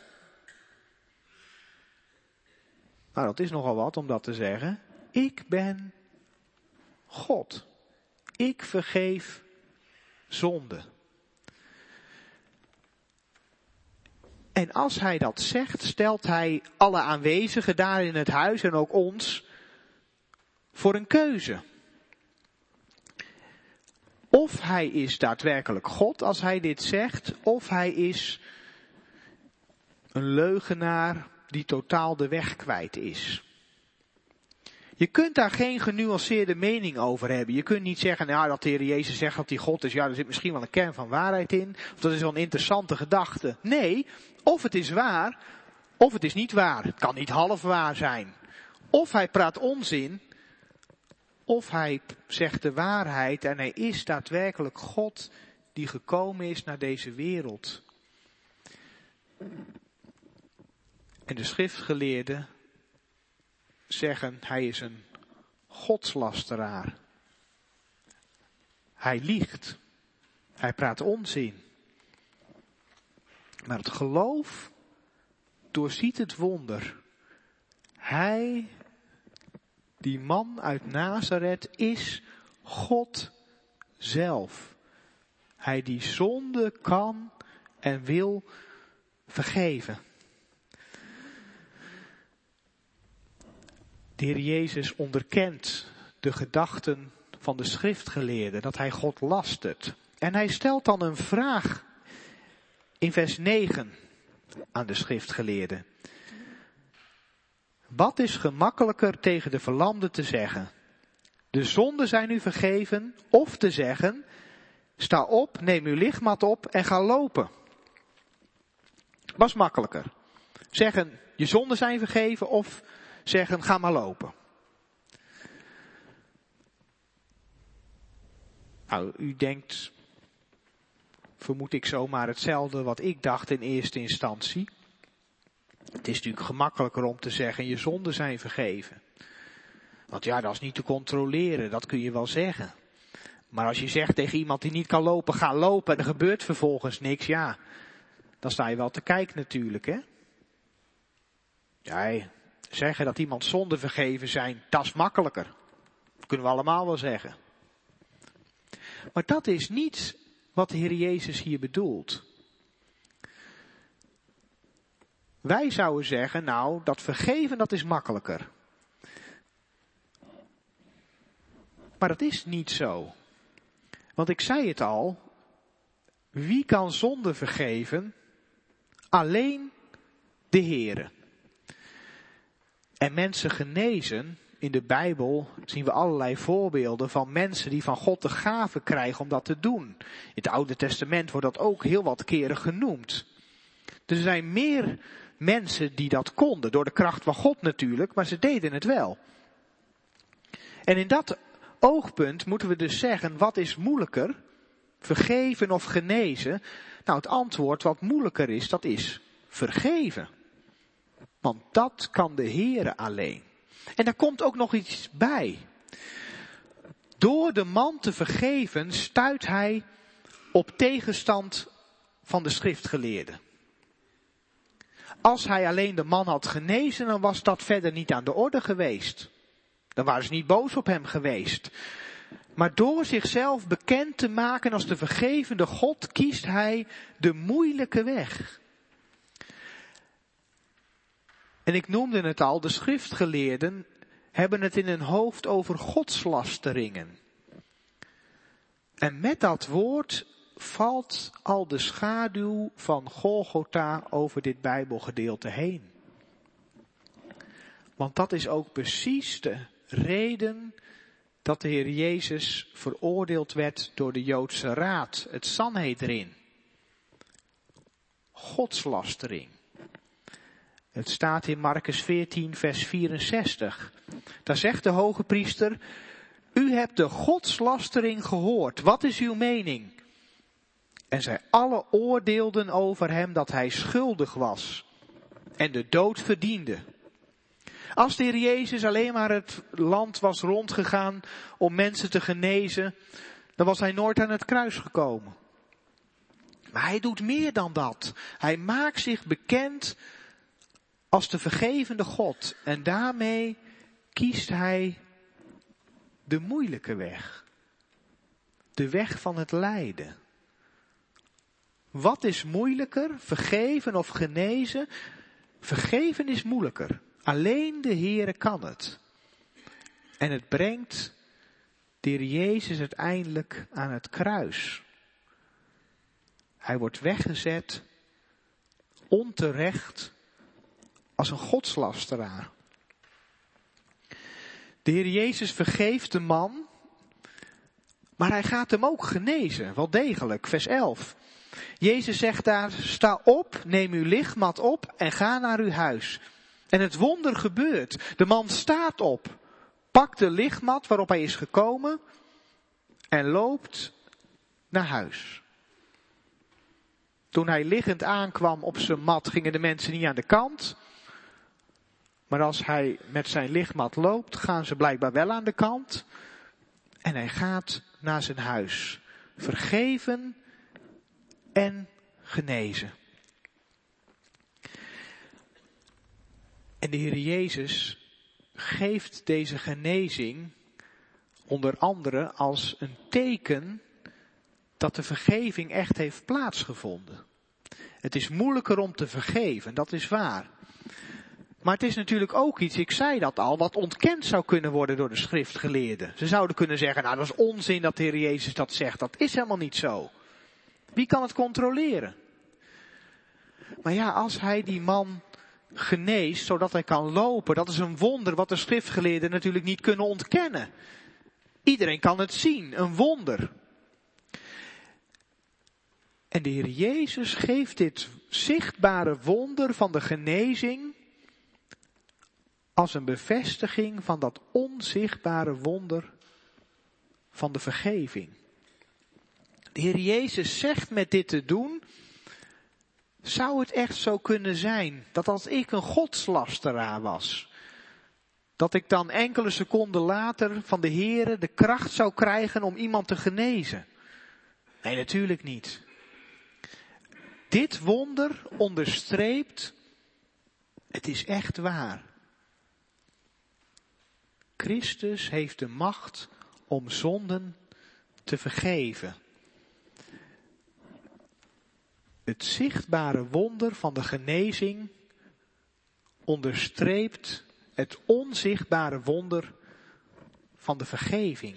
Nou, dat is nogal wat om dat te zeggen. Ik ben God. Ik vergeef zonde. En als hij dat zegt, stelt hij alle aanwezigen daar in het huis en ook ons voor een keuze. Of hij is daadwerkelijk God als hij dit zegt, of hij is een leugenaar die totaal de weg kwijt is. Je kunt daar geen genuanceerde mening over hebben. Je kunt niet zeggen, nou, dat de Heer Jezus zegt dat hij God is. Ja, er zit misschien wel een kern van waarheid in. Of dat is wel een interessante gedachte. Nee, of het is waar, of het is niet waar. Het kan niet half waar zijn. Of hij praat onzin, of hij zegt de waarheid en hij is daadwerkelijk God die gekomen is naar deze wereld. En de schriftgeleerden zeggen, hij is een godslasteraar. Hij liegt. Hij praat onzin. Maar het geloof doorziet het wonder. Hij, die man uit Nazareth, is God zelf. Hij die zonde kan en wil vergeven. De Heer Jezus onderkent de gedachten van de schriftgeleerden, dat hij God lastert. En hij stelt dan een vraag in vers 9 aan de schriftgeleerden. Wat is gemakkelijker tegen de verlamde te zeggen? De zonden zijn u vergeven, of te zeggen, sta op, neem uw lichtmat op en ga lopen. Was makkelijker. Zeggen, je zonden zijn vergeven, of zeggen, ga maar lopen. Nou, u denkt, vermoed ik zomaar hetzelfde wat ik dacht in eerste instantie. Het is natuurlijk gemakkelijker om te zeggen, je zonden zijn vergeven. Want ja, dat is niet te controleren, dat kun je wel zeggen. Maar als je zegt tegen iemand die niet kan lopen, ga lopen en er gebeurt vervolgens niks, ja, dan sta je wel te kijken natuurlijk, hè. Ja, zeggen dat iemand zonden vergeven zijn, dat is makkelijker. Dat kunnen we allemaal wel zeggen. Maar dat is niet wat de Heer Jezus hier bedoelt. Wij zouden zeggen, nou, dat vergeven, dat is makkelijker. Maar dat is niet zo. Want ik zei het al, wie kan zonde vergeven? Alleen de Heere. En mensen genezen, in de Bijbel zien we allerlei voorbeelden van mensen die van God de gave krijgen om dat te doen. In het Oude Testament wordt dat ook heel wat keren genoemd. Dus er zijn meer mensen die dat konden, door de kracht van God natuurlijk, maar ze deden het wel. En in dat oogpunt moeten we dus zeggen, wat is moeilijker? Vergeven of genezen? Nou, het antwoord wat moeilijker is, dat is vergeven. Want dat kan de Heere alleen. En daar komt ook nog iets bij. Door de man te vergeven stuit hij op tegenstand van de schriftgeleerden. Als hij alleen de man had genezen, dan was dat verder niet aan de orde geweest. Dan waren ze niet boos op hem geweest. Maar door zichzelf bekend te maken als de vergevende God, kiest hij de moeilijke weg. En ik noemde het al, de schriftgeleerden hebben het in hun hoofd over godslasteringen. En met dat woord valt al de schaduw van Golgotha over dit Bijbelgedeelte heen. Want dat is ook precies de reden dat de Heer Jezus veroordeeld werd door de Joodse raad, het Sanhedrin. Godslastering. Het staat in Marcus 14 vers 64. Daar zegt de hoge priester, u hebt de godslastering gehoord, wat is uw mening? En zij alle oordeelden over hem dat hij schuldig was en de dood verdiende. Als de Heer Jezus alleen maar het land was rondgegaan om mensen te genezen, dan was hij nooit aan het kruis gekomen. Maar hij doet meer dan dat. Hij maakt zich bekend als de vergevende God. En daarmee kiest hij de moeilijke weg. De weg van het lijden. Wat is moeilijker? Vergeven of genezen? Vergeven is moeilijker. Alleen de Heere kan het. En het brengt de Heer Jezus uiteindelijk aan het kruis. Hij wordt weggezet, onterecht, als een godslasteraar. De Heer Jezus vergeeft de man, maar hij gaat hem ook genezen, wel degelijk. Vers 11. Jezus zegt daar, sta op, neem uw lichtmat op en ga naar uw huis. En het wonder gebeurt. De man staat op, pakt de lichtmat waarop hij is gekomen en loopt naar huis. Toen hij liggend aankwam op zijn mat, gingen de mensen niet aan de kant. Maar als hij met zijn lichtmat loopt, gaan ze blijkbaar wel aan de kant. En hij gaat naar zijn huis. Vergeven en genezen. En de Heer Jezus geeft deze genezing onder andere als een teken dat de vergeving echt heeft plaatsgevonden. Het is moeilijker om te vergeven, dat is waar. Maar het is natuurlijk ook iets, ik zei dat al, wat ontkend zou kunnen worden door de schriftgeleerden. Ze zouden kunnen zeggen, nou dat is onzin dat de Heer Jezus dat zegt. Dat is helemaal niet zo. Wie kan het controleren? Maar ja, als hij die man geneest, zodat hij kan lopen, dat is een wonder wat de schriftgeleerden natuurlijk niet kunnen ontkennen. Iedereen kan het zien, een wonder. En de Heer Jezus geeft dit zichtbare wonder van de genezing als een bevestiging van dat onzichtbare wonder van de vergeving. De Heer Jezus zegt met dit te doen, zou het echt zo kunnen zijn dat als ik een godslasteraar was, dat ik dan enkele seconden later van de Heere de kracht zou krijgen om iemand te genezen? Nee, natuurlijk niet. Dit wonder onderstreept, het is echt waar. Christus heeft de macht om zonden te vergeven. Het zichtbare wonder van de genezing onderstreept het onzichtbare wonder van de vergeving.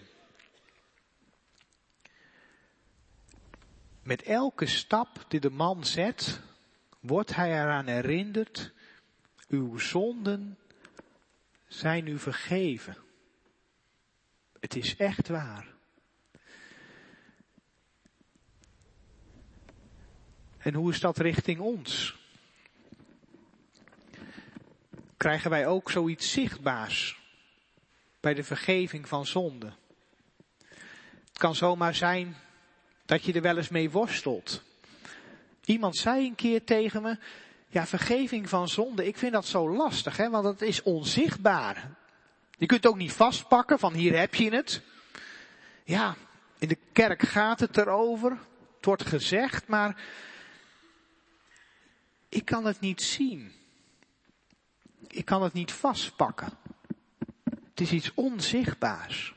Met elke stap die de man zet, wordt hij eraan herinnerd, uw zonden zijn u vergeven. Het is echt waar. En hoe is dat richting ons? Krijgen wij ook zoiets zichtbaars bij de vergeving van zonde? Het kan zomaar zijn dat je er wel eens mee worstelt. Iemand zei een keer tegen me, ja, vergeving van zonde, ik vind dat zo lastig, hè, want het is onzichtbaar. Je kunt het ook niet vastpakken van hier heb je het. Ja, in de kerk gaat het erover, het wordt gezegd, maar ik kan het niet zien. Ik kan het niet vastpakken. Het is iets onzichtbaars.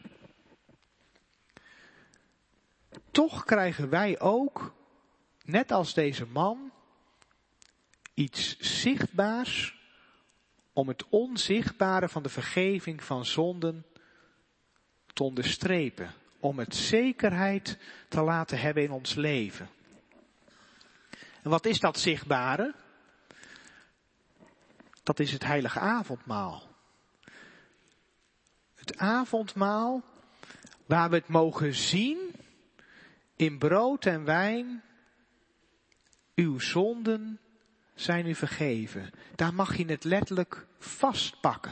Toch krijgen wij ook, net als deze man, iets zichtbaars om het onzichtbare van de vergeving van zonden te onderstrepen. Om het zekerheid te laten hebben in ons leven. En wat is dat zichtbare? Dat is het heilige avondmaal. Het avondmaal waar we het mogen zien in brood en wijn. Uw zonden zijn u vergeven. Daar mag je het letterlijk vastpakken.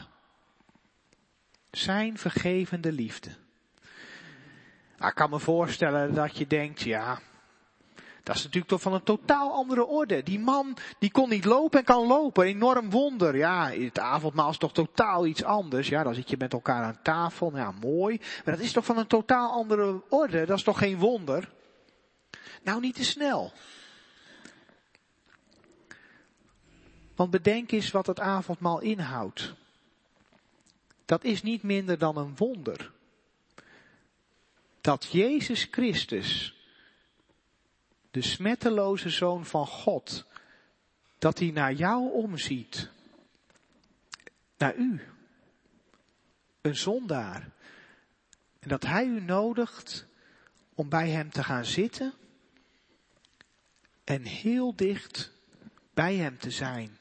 Zijn vergevende liefde. Nou, ik kan me voorstellen dat je denkt, ja, dat is natuurlijk toch van een totaal andere orde. Die man, die kon niet lopen en kan lopen. Enorm wonder. Ja, het avondmaal is toch totaal iets anders. Ja, dan zit je met elkaar aan tafel. Nou ja, mooi. Maar dat is toch van een totaal andere orde. Dat is toch geen wonder? Nou, niet te snel. Want bedenk eens wat het avondmaal inhoudt. Dat is niet minder dan een wonder. Dat Jezus Christus, de smetteloze Zoon van God, dat hij naar jou omziet. Naar u. Een zondaar. En dat hij u nodigt om bij hem te gaan zitten en heel dicht bij hem te zijn.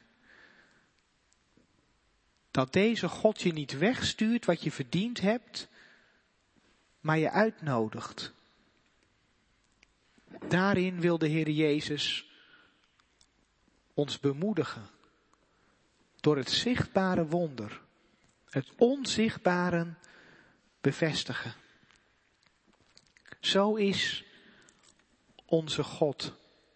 Dat deze God je niet wegstuurt wat je verdiend hebt, maar je uitnodigt. Daarin wil de Heer Jezus ons bemoedigen. door het zichtbare wonder, het onzichtbare bevestigen. Zo is onze God.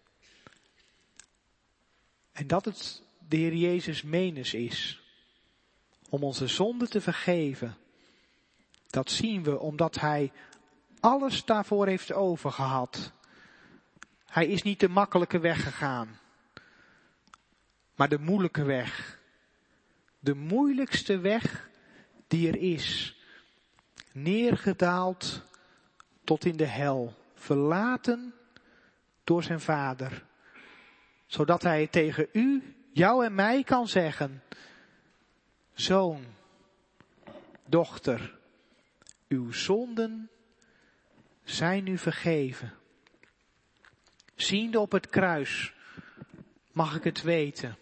En dat het de Heer Jezus menens is om onze zonden te vergeven. Dat zien we omdat Hij alles daarvoor heeft overgehad. Hij is niet de makkelijke weg gegaan, maar de moeilijke weg. De moeilijkste weg die er is. Neergedaald tot in de hel. Verlaten door zijn Vader. Zodat Hij tegen u, jou en mij kan zeggen: zoon, dochter, uw zonden zijn u vergeven. Ziende op het kruis mag ik het weten.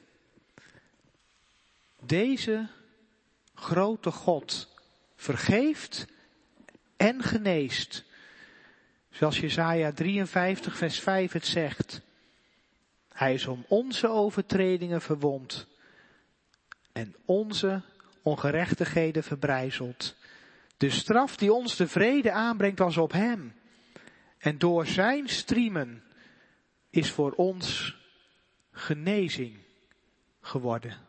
Deze grote God vergeeft en geneest. Zoals Jesaja 53 vers 5 het zegt. Hij is om onze overtredingen verwond en onze ongerechtigheden verbrijzeld. De straf die ons de vrede aanbrengt was op hem. En door zijn striemen is voor ons genezing geworden.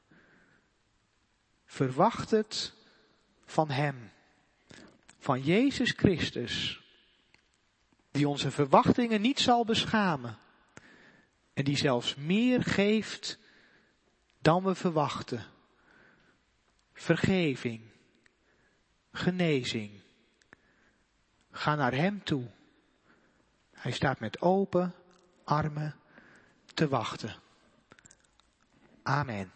Verwacht het van hem, van Jezus Christus, die onze verwachtingen niet zal beschamen en die zelfs meer geeft dan we verwachten. Vergeving, genezing. Ga naar hem toe. Hij staat met open armen te wachten. Amen.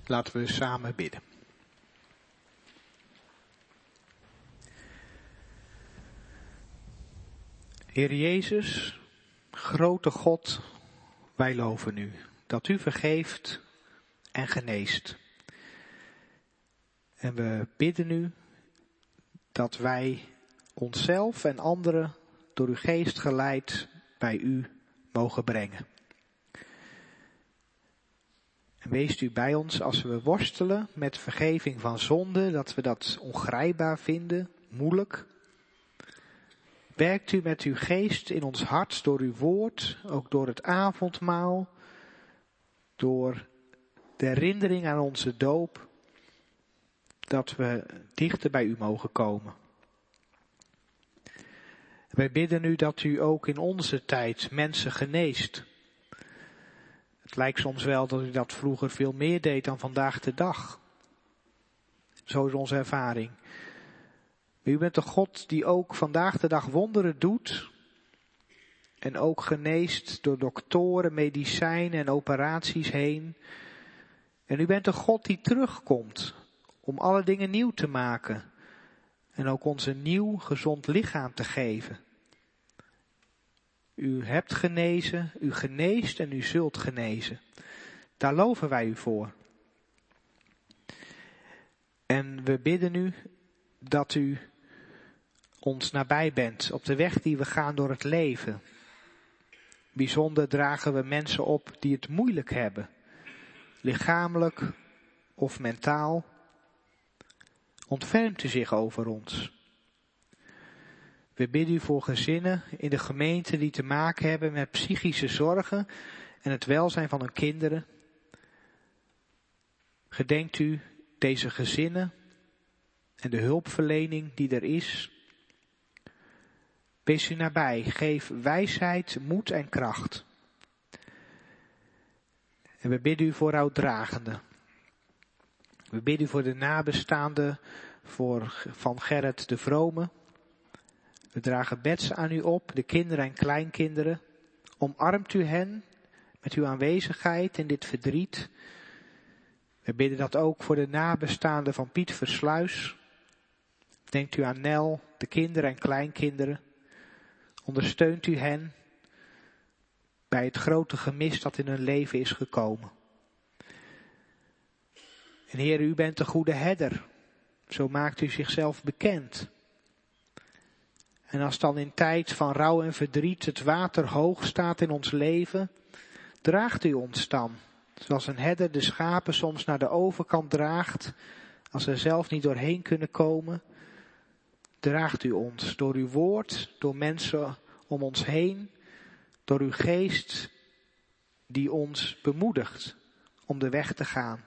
Laten we samen bidden. Heer Jezus, grote God, wij loven u dat u vergeeft en geneest. En we bidden u dat wij onszelf en anderen door uw geest geleid bij u mogen brengen. En wees u bij ons als we worstelen met vergeving van zonde, dat we dat ongrijpbaar vinden, moeilijk. Werkt u met uw geest in ons hart door uw woord, ook door het avondmaal, door de herinnering aan onze doop, dat we dichter bij u mogen komen. Wij bidden u dat u ook in onze tijd mensen geneest. Het lijkt soms wel dat u dat vroeger veel meer deed dan vandaag de dag. Zo is onze ervaring. Maar u bent een God die ook vandaag de dag wonderen doet. En ook geneest door doktoren, medicijnen en operaties heen. En u bent een God die terugkomt om alle dingen nieuw te maken. En ook ons een nieuw, gezond lichaam te geven. U hebt genezen, u geneest en u zult genezen. Daar loven wij u voor. En we bidden u dat u ons nabij bent op de weg die we gaan door het leven. Bijzonder dragen we mensen op die het moeilijk hebben. Lichamelijk of mentaal. Ontfermt u zich over ons. We bidden u voor gezinnen in de gemeente die te maken hebben met psychische zorgen en het welzijn van hun kinderen. Gedenkt u deze gezinnen en de hulpverlening die er is. Wees u nabij, geef wijsheid, moed en kracht. En we bidden u voor ouddragenden. We bidden u voor de nabestaanden van Gerrit de Vrome. We dragen beds aan u op, de kinderen en kleinkinderen. Omarmt u hen met uw aanwezigheid in dit verdriet. We bidden dat ook voor de nabestaanden van Piet Versluis. Denkt u aan Nel, de kinderen en kleinkinderen. Ondersteunt u hen bij het grote gemis dat in hun leven is gekomen. En Heer, u bent de goede herder. Zo maakt u zichzelf bekend. En als dan in tijd van rouw en verdriet het water hoog staat in ons leven, draagt u ons dan. Zoals een herder de schapen soms naar de overkant draagt, als ze zelf niet doorheen kunnen komen. Draagt u ons door uw woord, door mensen om ons heen, door uw geest die ons bemoedigt om de weg te gaan.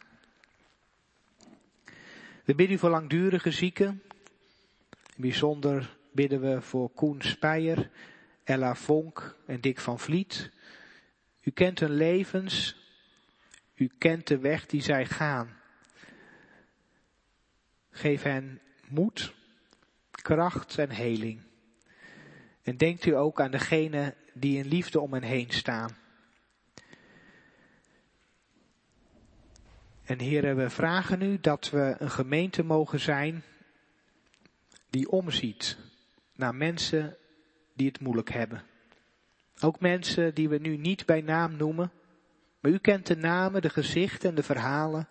We bidden u voor langdurige zieken. Bijzonder bidden we voor Koen Speijer, Ella Vonk en Dick van Vliet. U kent hun levens. U kent de weg die zij gaan. Geef hen moed, kracht en heling. En denkt u ook aan degenen die in liefde om hen heen staan. En Heere, we vragen u dat we een gemeente mogen zijn die omziet naar mensen die het moeilijk hebben. Ook mensen die we nu niet bij naam noemen. Maar u kent de namen, de gezichten en de verhalen.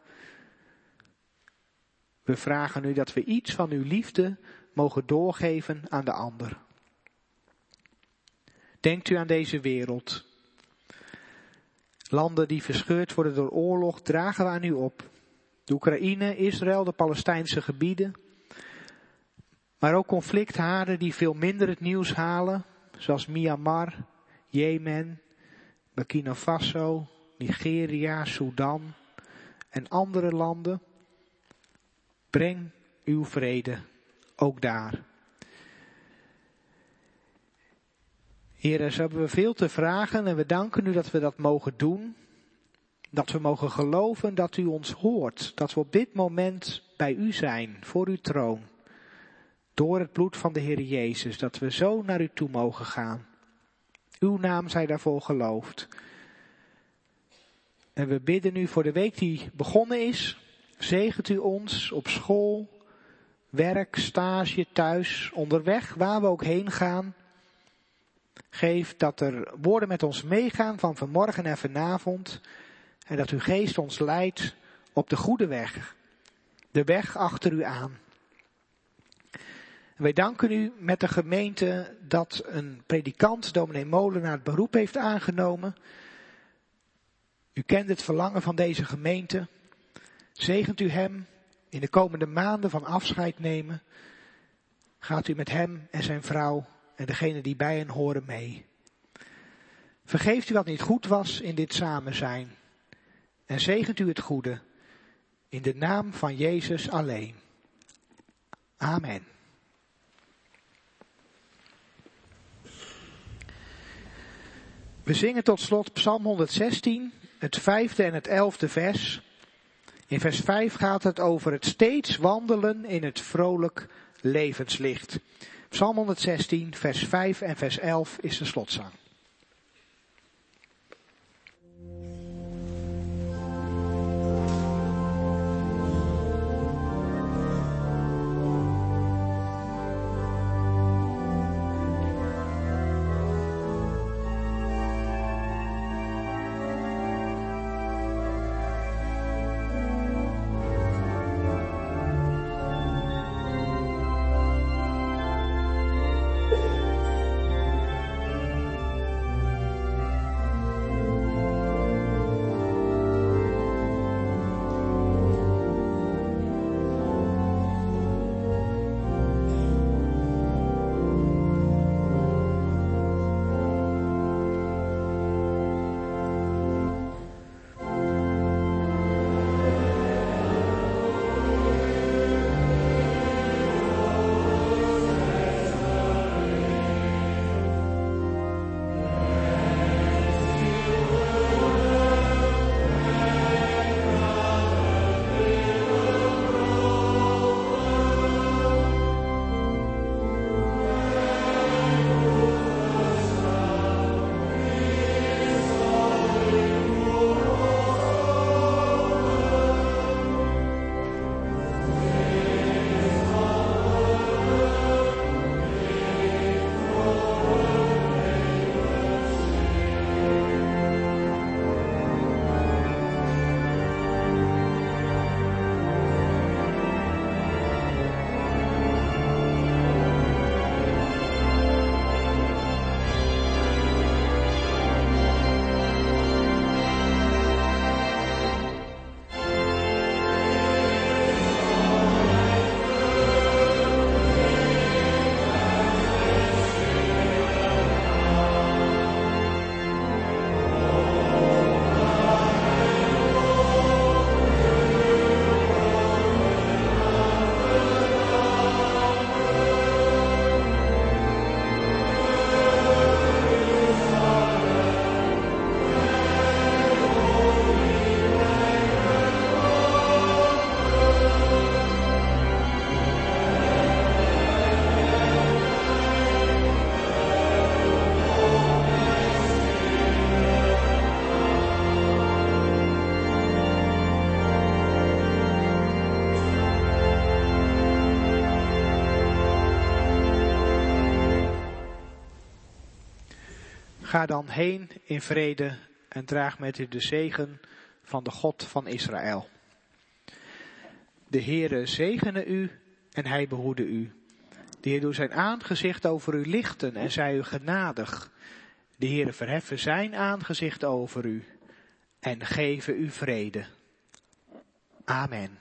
We vragen u dat we iets van uw liefde mogen doorgeven aan de ander. Denkt u aan deze wereld. Landen die verscheurd worden door oorlog dragen we aan u op. De Oekraïne, Israël, de Palestijnse gebieden. Maar ook conflicthaarden die veel minder het nieuws halen. Zoals Myanmar, Jemen, Burkina Faso, Nigeria, Sudan en andere landen. Breng uw vrede ook daar. Heer, zo hebben we veel te vragen en we danken u dat we dat mogen doen. Dat we mogen geloven dat u ons hoort. Dat we op dit moment bij u zijn, voor uw troon. Door het bloed van de Heer Jezus, dat we zo naar u toe mogen gaan. Uw naam zij daarvoor geloofd. En we bidden u voor de week die begonnen is. Zegent u ons op school, werk, stage, thuis, onderweg, waar we ook heen gaan. Geef dat er woorden met ons meegaan van vanmorgen en vanavond. En dat uw geest ons leidt op de goede weg. De weg achter u aan. En wij danken u met de gemeente dat een predikant, dominee Molenaar, het beroep heeft aangenomen. U kent het verlangen van deze gemeente. Zegent u hem in de komende maanden van afscheid nemen. Gaat u met hem en zijn vrouw en degenen die bij hen horen mee. Vergeeft u wat niet goed was in dit samen zijn. En zegent u het goede in de naam van Jezus alleen. Amen. We zingen tot slot Psalm 116, het 5e en het 11e vers. In vers 5 gaat het over het steeds wandelen in het vrolijk levenslicht. Psalm 116, vers 5 en vers 11 is de slotzang. Ga dan heen in vrede en draag met u de zegen van de God van Israël. De Heere zegene u en hij behoede u. De Heer doet zijn aangezicht over u lichten en zij u genadig. De Heere verheffen zijn aangezicht over u en geven u vrede. Amen.